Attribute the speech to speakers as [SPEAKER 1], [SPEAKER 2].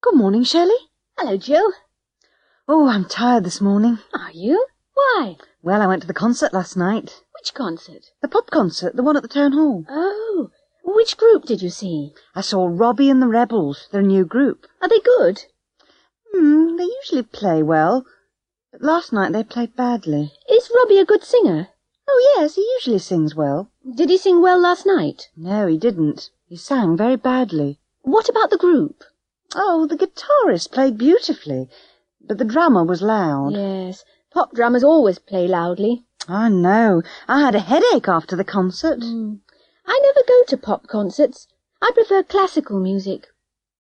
[SPEAKER 1] Good morning, Shelley.
[SPEAKER 2] Hello, Jill.
[SPEAKER 1] Oh, I'm tired this morning.
[SPEAKER 2] Are you? Why?
[SPEAKER 1] Well, I went to the concert last night.
[SPEAKER 2] Which concert?
[SPEAKER 1] The pop concert, the one at the town hall.
[SPEAKER 2] Oh, which group did you see?
[SPEAKER 1] I saw Robbie and the Rebels, their new group.
[SPEAKER 2] Are they good?
[SPEAKER 1] They usually play well, but last night they played badly.
[SPEAKER 2] Is Robbie a good singer?
[SPEAKER 1] Oh, yes, he usually sings well.
[SPEAKER 2] Did he sing well last night?
[SPEAKER 1] No, he didn't. He sang very badly.
[SPEAKER 2] What about the group?
[SPEAKER 1] Oh, the guitarist played beautifully, but the drummer was loud.
[SPEAKER 2] Yes, pop drummers always play loudly.
[SPEAKER 1] I know. I had a headache after the concert.
[SPEAKER 2] I never go to pop concerts. I prefer classical music.